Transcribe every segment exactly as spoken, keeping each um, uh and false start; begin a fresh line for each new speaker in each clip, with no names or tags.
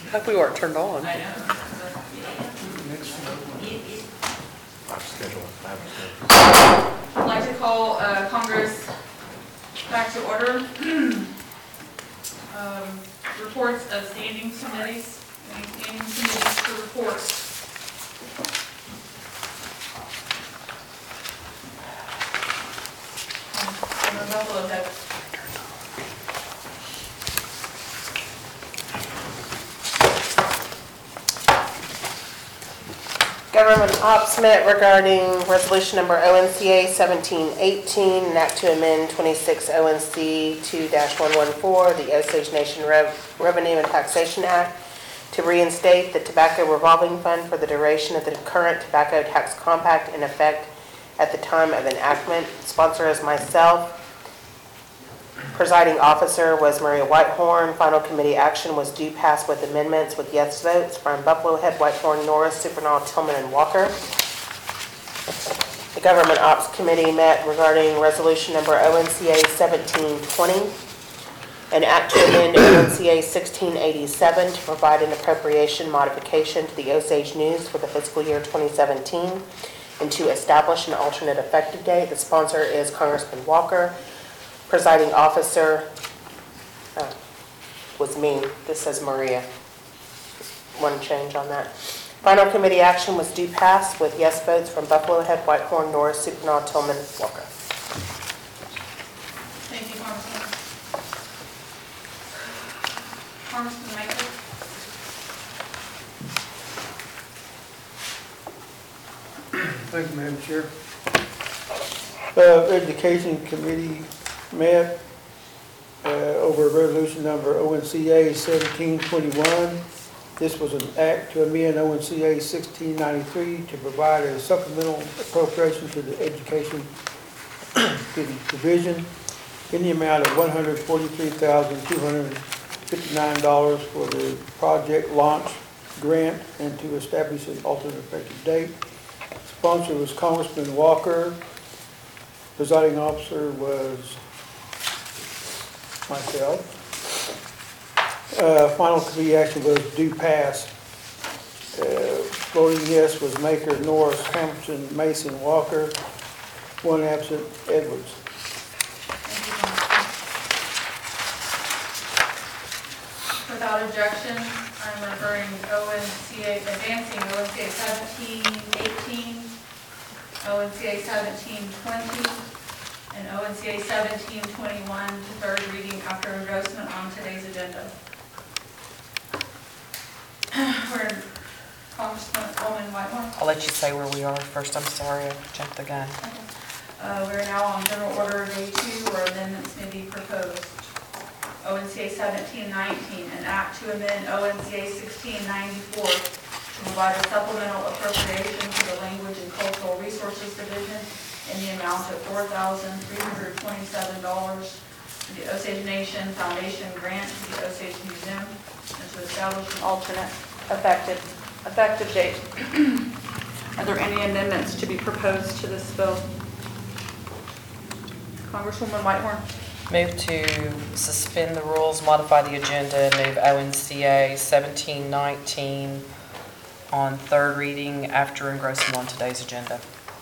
Hope we weren't turned on.
I know.
I've scheduled, I have scheduled.
I'd like to call uh, Congress back to order. Um, Reports of standing committees, any standing committees to report. Um, Governor Buffalo Head.
Government Ops met regarding resolution number O N C A seventeen eighteen, an act to amend twenty-six O N C two one one four, the Osage Nation Rev- Revenue and Taxation Act, to reinstate the tobacco revolving fund for the duration of the current tobacco tax compact in effect at the time of enactment. Sponsor is myself. Presiding officer was Maria Whitehorn. Final committee action was due pass with amendments with yes votes from Buffalo Head, Whitehorn, Norris, Supernal, Tillman, and Walker. The Government Ops Committee met regarding resolution number O N C A seventeen twenty, an act to amend O N C A sixteen eighty-seven to provide an appropriation modification to the Osage News for the fiscal year twenty seventeen and to establish an alternate effective date. The sponsor is Congressman Walker. Presiding officer uh, was me. This says Maria. One change on that. Final committee action was due pass with yes votes from Buffalo Head, Whitehorn, Norris, Supernal, Tillman, Walker.
Thank you, Congressman. Congressman Michael.
Thank you, Madam Chair. Uh, Education Committee met uh, over resolution number O N C A seventeen twenty-one. This was an act to amend O N C A sixteen ninety-three to provide a supplemental appropriation to the education division in the amount of one hundred forty-three thousand two hundred fifty-nine dollars for the project launch grant and to establish an alternate effective date. Sponsor was Congressman Walker. Presiding officer was myself. Uh, final committee action was due pass. Uh, voting yes was Maker, Norris, Hamilton, Mason, Walker. One absent, Edwards.
Thank you, Congressman. Without objection, I'm referring O N C A, advancing O N C A seventeen eighteen, O N C A seventeen twenty, and O N C A seventeen twenty-one to third reading after engrossment on today's agenda. We're in Congresswoman Whitehorn.
I'll let you say where we are first. I'm sorry, I jumped the gun.
Uh, we're now on general order day two, where amendments may be proposed. O N C A seventeen nineteen, an act to amend O N C A sixteen ninety-four to provide a supplemental appropriation to the Language and Cultural Resources Division in the amount of four thousand three hundred twenty-seven dollars to the Osage Nation Foundation grant to the Osage Museum and to establish an alternate effective, effective date. Are there any amendments to be proposed to this bill? Congresswoman Whitehorn.
Move to suspend the rules, modify the agenda, and move O N C A seventeen nineteen on third reading after engrossment on today's agenda.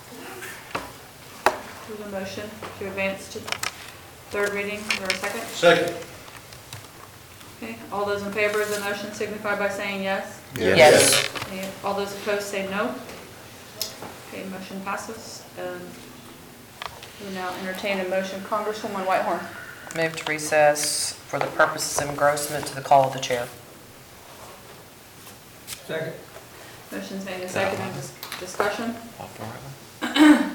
There's a motion to advance to third reading. Is there a second?
Second.
Okay. All those in favor of the motion signify by saying yes.
Yes. Yes.
Okay. All those opposed say no. Okay, motion passes. Um, we now entertain a motion. Congresswoman Whitehorn.
Move to recess for the purposes of engrossment to the call of the chair.
Second.
Motion's made and seconded. Dis- discussion.
All four of them?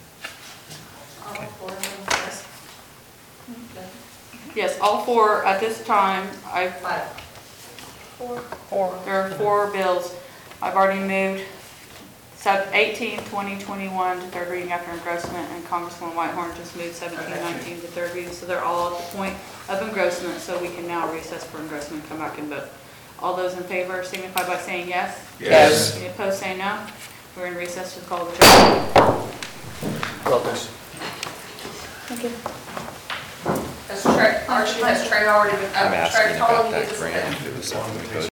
Yes, all four at this time. I've
Four.
Four.
There are four bills. I've already moved sub eighteen, twenty, twenty-one to third reading after engrossment, and Congresswoman Whitehorn just moved seventeen, nineteen to third reading. So they're all at the point of engrossment, so we can now recess for engrossment and come back and vote. All those in favor signify by saying yes.
Yes.
Any opposed say no. We're in recess to call the chair.
Well, this.
Thank you.
Has Trey, Archie, has Trey already been,
I'm
uh,
asking
Trey told
about
you
that
this?
grant. It was something that goes